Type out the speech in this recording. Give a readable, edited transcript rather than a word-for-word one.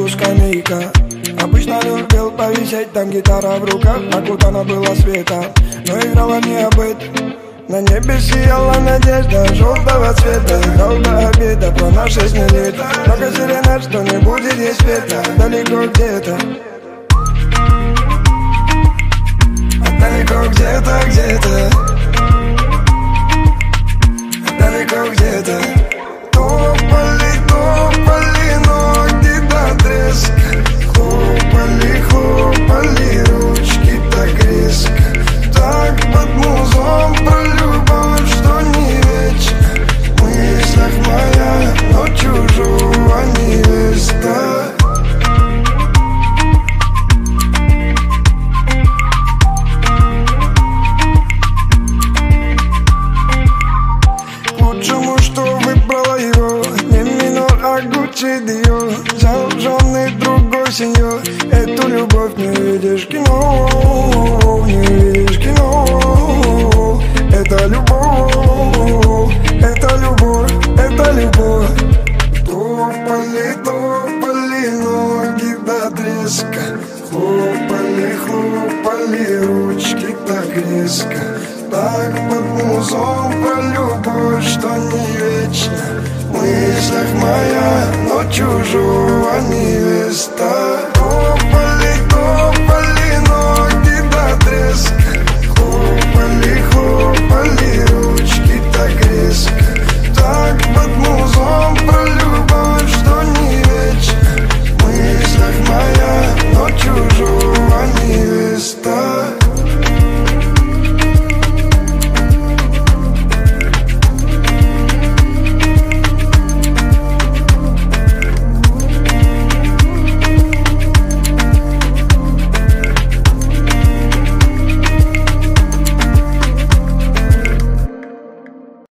углу скамейка. Обычно любил повисеть, там гитара в руках, окутана была света, но играла не об этом. На небе сияла надежда желтого цвета. Играл до обеда про наши лета. Много серенад, что не будет здесь света. Далеко где-то, далеко где-то, где-то, далеко где-то. Топали, топали ноги до треска. Хлопали, хлопали ручки так резко. Так под музон про любовь, что не вечно. В мыслях моя, но чужого невеста. К лучшему, что выбрала его, не минор, а Гуччи Диор. Взял в жены другой сеньор. Эту любовь не видишь в кино, не видишь в кино. Это любовь, это любовь, это любовь. Топали, топали ноги до треска. Хлопали, хлопали ручки так резко. Так под музон про любовь, что не вечно. В мыслях моя, но чужого невеста.